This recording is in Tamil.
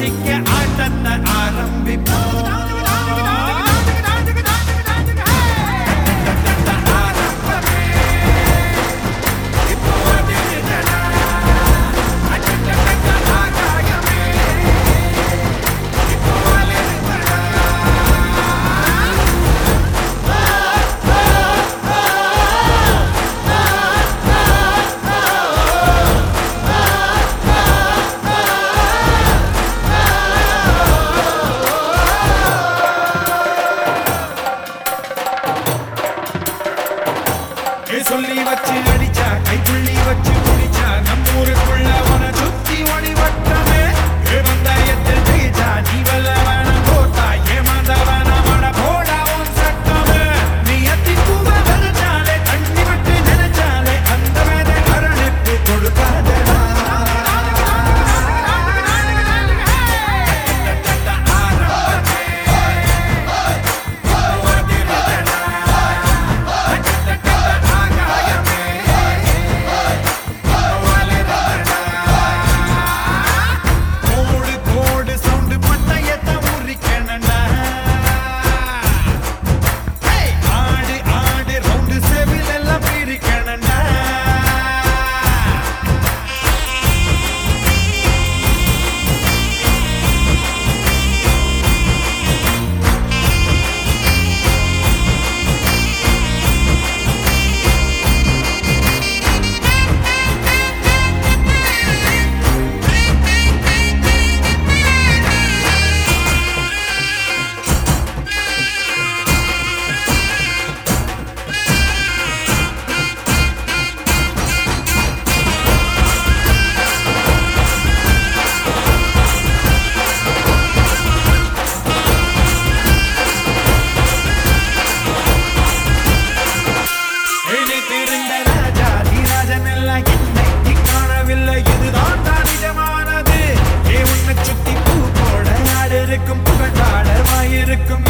ஆரம்பிக்க ஆட்டத்தை ஆரம்பிப்போம். சொல்லி வச்சு அடிச்சா கைப்புள்ளி வச்சு முடிச்சா நம்மூருக்குள்ள உன சுத்தி ஒளி வட்டமே வந்தாயத்தில் ஜெயிச்சா நீ வல்லவன போட்டா ஏமாந்தவன மட போடா உன் சட்டமே நீ அத்தி பூவ நினைச்சாலே தண்ணி விட்டு நினைச்சாலே அந்த மேல அரணிப்பு கொடுக்காதடா. புகழ் பாட வாயிருக்கும்